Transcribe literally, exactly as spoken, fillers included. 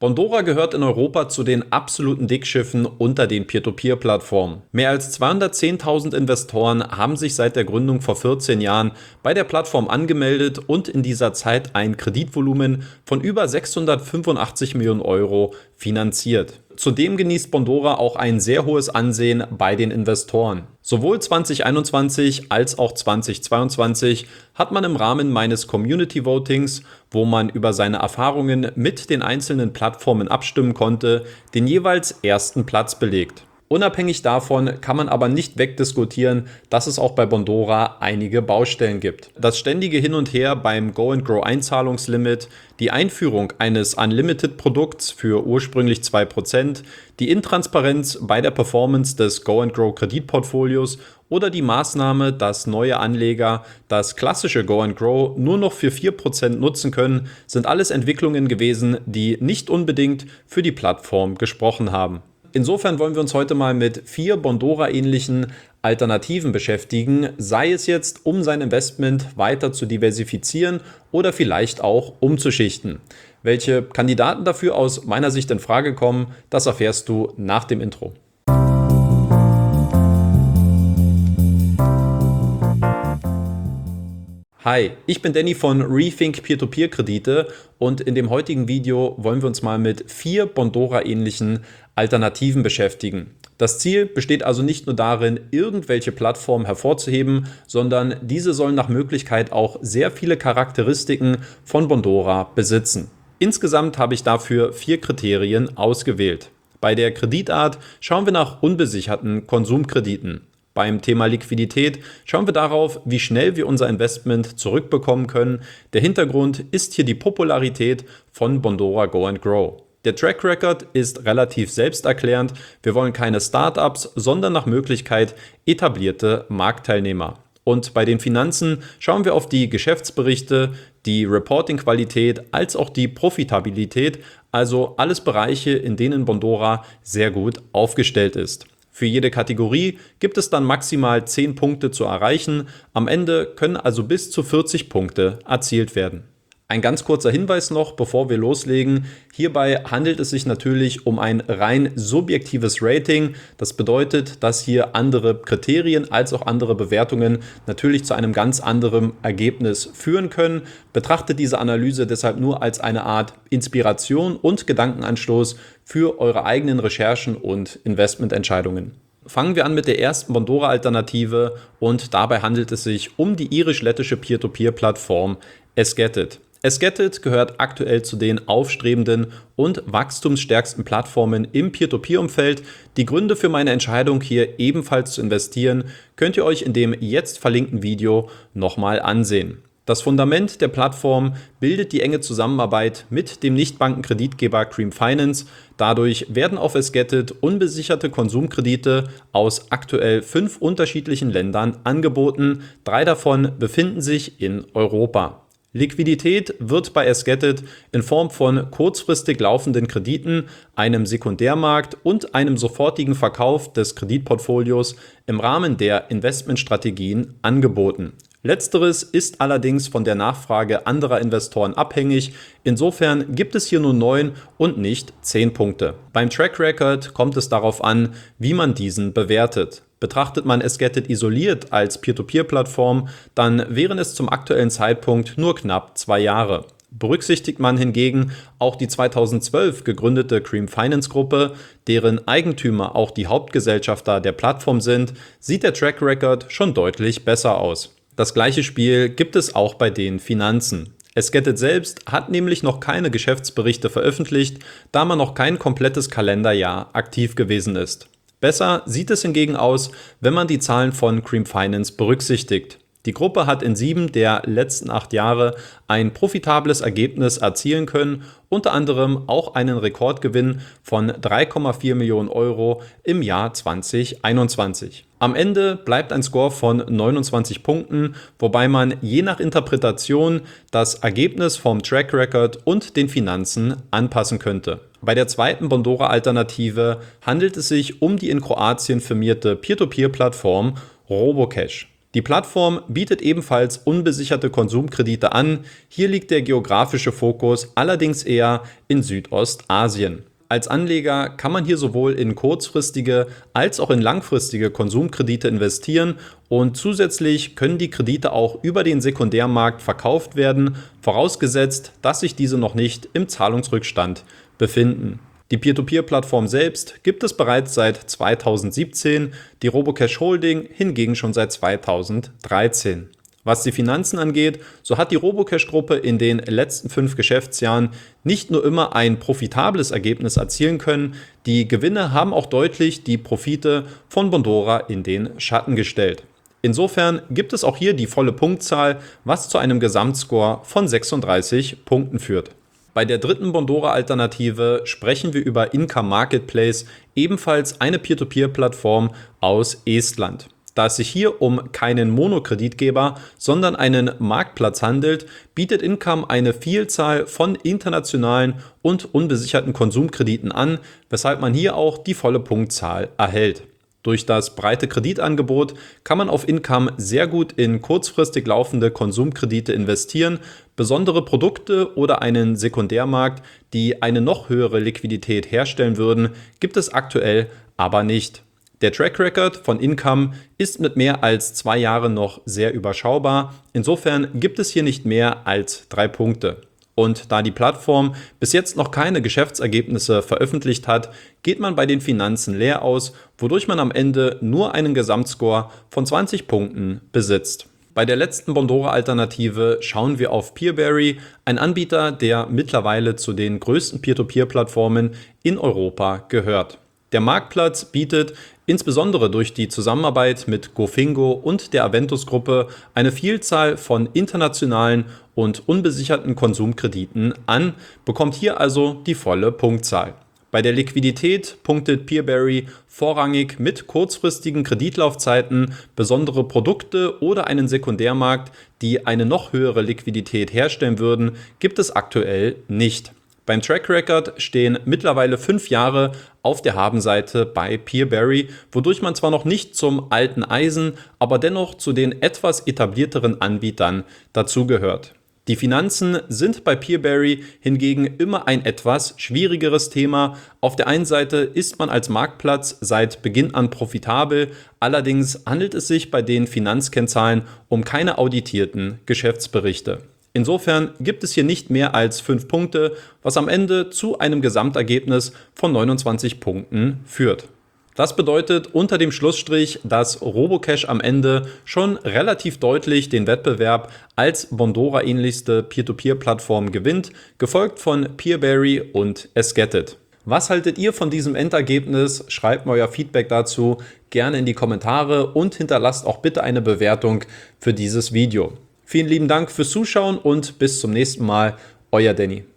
Bondora gehört in Europa zu den absoluten Dickschiffen unter den Peer-to-Peer-Plattformen. Mehr als zweihundertzehntausend Investoren haben sich seit der Gründung vor vierzehn Jahren bei der Plattform angemeldet und in dieser Zeit ein Kreditvolumen von über sechshundertfünfundachtzig Millionen Euro finanziert. Zudem genießt Bondora auch ein sehr hohes Ansehen bei den Investoren. Sowohl zwanzig einundzwanzig als auch zwanzig zweiundzwanzig hat man im Rahmen meines Community Votings, wo man über seine Erfahrungen mit den einzelnen Plattformen abstimmen konnte, den jeweils ersten Platz belegt. Unabhängig davon kann man aber nicht wegdiskutieren, dass es auch bei Bondora einige Baustellen gibt. Das ständige Hin und Her beim Go-and-Grow-Einzahlungslimit, die Einführung eines Unlimited-Produkts für ursprünglich zwei Prozent, die Intransparenz bei der Performance des Go-and-Grow-Kreditportfolios oder die Maßnahme, dass neue Anleger das klassische Go-and-Grow nur noch für vier Prozent nutzen können, sind alles Entwicklungen gewesen, die nicht unbedingt für die Plattform gesprochen haben. Insofern wollen wir uns heute mal mit vier Bondora-ähnlichen Alternativen beschäftigen, sei es jetzt, um sein Investment weiter zu diversifizieren oder vielleicht auch umzuschichten. Welche Kandidaten dafür aus meiner Sicht in Frage kommen, das erfährst du nach dem Intro. Hi, ich bin Danny von Rethink Peer-to-Peer-Kredite und in dem heutigen Video wollen wir uns mal mit vier Bondora-ähnlichen Alternativen beschäftigen. Das Ziel besteht also nicht nur darin, irgendwelche Plattformen hervorzuheben, sondern diese sollen nach Möglichkeit auch sehr viele Charakteristiken von Bondora besitzen. Insgesamt habe ich dafür vier Kriterien ausgewählt. Bei der Kreditart schauen wir nach unbesicherten Konsumkrediten. Beim Thema Liquidität schauen wir darauf, wie schnell wir unser Investment zurückbekommen können. Der Hintergrund ist hier die Popularität von Bondora Go and Grow. Der Track Record ist relativ selbsterklärend. Wir wollen keine Startups, sondern nach Möglichkeit etablierte Marktteilnehmer. Und bei den Finanzen schauen wir auf die Geschäftsberichte, die Reporting-Qualität als auch die Profitabilität, also alles Bereiche, in denen Bondora sehr gut aufgestellt ist. Für jede Kategorie gibt es dann maximal zehn Punkte zu erreichen. Am Ende können also bis zu vierzig Punkte erzielt werden. Ein ganz kurzer Hinweis noch, bevor wir loslegen. Hierbei handelt es sich natürlich um ein rein subjektives Rating. Das bedeutet, dass hier andere Kriterien als auch andere Bewertungen natürlich zu einem ganz anderen Ergebnis führen können. Betrachtet diese Analyse deshalb nur als eine Art Inspiration und Gedankenanstoß für eure eigenen Recherchen und Investmententscheidungen. Fangen wir an mit der ersten Bondora-Alternative und dabei handelt es sich um die irisch-lettische Peer-to-Peer-Plattform Esgetit. Esgetit gehört aktuell zu den aufstrebenden und wachstumsstärksten Plattformen im Peer-to-Peer-Umfeld. Die Gründe für meine Entscheidung, hier ebenfalls zu investieren, könnt ihr euch in dem jetzt verlinkten Video nochmal ansehen. Das Fundament der Plattform bildet die enge Zusammenarbeit mit dem Nichtbankenkreditgeber Cream Finance. Dadurch werden auf Esgetit unbesicherte Konsumkredite aus aktuell fünf unterschiedlichen Ländern angeboten. Drei davon befinden sich in Europa. Liquidität wird bei Esgetit in Form von kurzfristig laufenden Krediten, einem Sekundärmarkt und einem sofortigen Verkauf des Kreditportfolios im Rahmen der Investmentstrategien angeboten. Letzteres ist allerdings von der Nachfrage anderer Investoren abhängig. Insofern gibt es hier nur neun und nicht zehn Punkte. Beim Track Record kommt es darauf an, wie man diesen bewertet. Betrachtet man Esgetit isoliert als Peer-to-Peer-Plattform, dann wären es zum aktuellen Zeitpunkt nur knapp zwei Jahre. Berücksichtigt man hingegen auch die zweitausendzwölf gegründete Cream Finance Gruppe, deren Eigentümer auch die Hauptgesellschafter der Plattform sind, sieht der Track Record schon deutlich besser aus. Das gleiche Spiel gibt es auch bei den Finanzen. Esgetit selbst hat nämlich noch keine Geschäftsberichte veröffentlicht, da man noch kein komplettes Kalenderjahr aktiv gewesen ist. Besser sieht es hingegen aus, wenn man die Zahlen von Cream Finance berücksichtigt. Die Gruppe hat in sieben der letzten acht Jahre ein profitables Ergebnis erzielen können, unter anderem auch einen Rekordgewinn von drei Komma vier Millionen Euro im Jahr zwanzig einundzwanzig. Am Ende bleibt ein Score von neunundzwanzig Punkten, wobei man je nach Interpretation das Ergebnis vom Track Record und den Finanzen anpassen könnte. Bei der zweiten Bondora-Alternative handelt es sich um die in Kroatien firmierte Peer-to-Peer-Plattform Robocash. Die Plattform bietet ebenfalls unbesicherte Konsumkredite an. Hier liegt der geografische Fokus allerdings eher in Südostasien. Als Anleger kann man hier sowohl in kurzfristige als auch in langfristige Konsumkredite investieren und zusätzlich können die Kredite auch über den Sekundärmarkt verkauft werden, vorausgesetzt, dass sich diese noch nicht im Zahlungsrückstand befinden. Die Peer-to-Peer-Plattform selbst gibt es bereits seit zweitausendsiebzehn, die Robocash Holding hingegen schon seit zweitausenddreizehn. Was die Finanzen angeht, so hat die Robocash-Gruppe in den letzten fünf Geschäftsjahren nicht nur immer ein profitables Ergebnis erzielen können, die Gewinne haben auch deutlich die Profite von Bondora in den Schatten gestellt. Insofern gibt es auch hier die volle Punktzahl, was zu einem Gesamtscore von sechsunddreißig Punkten führt. Bei der dritten Bondora-Alternative sprechen wir über Income Marketplace, ebenfalls eine Peer-to-Peer-Plattform aus Estland. Da es sich hier um keinen Monokreditgeber, sondern einen Marktplatz handelt, bietet Income eine Vielzahl von internationalen und unbesicherten Konsumkrediten an, weshalb man hier auch die volle Punktzahl erhält. Durch das breite Kreditangebot kann man auf Income sehr gut in kurzfristig laufende Konsumkredite investieren. Besondere Produkte oder einen Sekundärmarkt, die eine noch höhere Liquidität herstellen würden, gibt es aktuell aber nicht. Der Track Record von Income ist mit mehr als zwei Jahren noch sehr überschaubar. Insofern gibt es hier nicht mehr als drei Punkte. Und da die Plattform bis jetzt noch keine Geschäftsergebnisse veröffentlicht hat, geht man bei den Finanzen leer aus, wodurch man am Ende nur einen Gesamtscore von zwanzig Punkten besitzt. Bei der letzten Bondora-Alternative schauen wir auf Peerberry, ein Anbieter, der mittlerweile zu den größten Peer-to-Peer-Plattformen in Europa gehört. Der Marktplatz bietet insbesondere durch die Zusammenarbeit mit Gofingo und der Aventus-Gruppe eine Vielzahl von internationalen und unbesicherten Konsumkrediten an, bekommt hier also die volle Punktzahl. Bei der Liquidität punktet Peerberry vorrangig mit kurzfristigen Kreditlaufzeiten, besondere Produkte oder einen Sekundärmarkt, die eine noch höhere Liquidität herstellen würden, gibt es aktuell nicht. Beim Track Record stehen mittlerweile fünf Jahre auf der Habenseite bei Peerberry, wodurch man zwar noch nicht zum alten Eisen, aber dennoch zu den etwas etablierteren Anbietern dazugehört. Die Finanzen sind bei Peerberry hingegen immer ein etwas schwierigeres Thema. Auf der einen Seite ist man als Marktplatz seit Beginn an profitabel, allerdings handelt es sich bei den Finanzkennzahlen um keine auditierten Geschäftsberichte. Insofern gibt es hier nicht mehr als fünf Punkte, was am Ende zu einem Gesamtergebnis von neunundzwanzig Punkten führt. Das bedeutet unter dem Schlussstrich, dass Robocash am Ende schon relativ deutlich den Wettbewerb als Bondora-ähnlichste Peer-to-Peer-Plattform gewinnt, gefolgt von Peerberry und Esgetit. Was haltet ihr von diesem Endergebnis? Schreibt mir euer Feedback dazu gerne in die Kommentare und hinterlasst auch bitte eine Bewertung für dieses Video. Vielen lieben Dank fürs Zuschauen und bis zum nächsten Mal, euer Danny.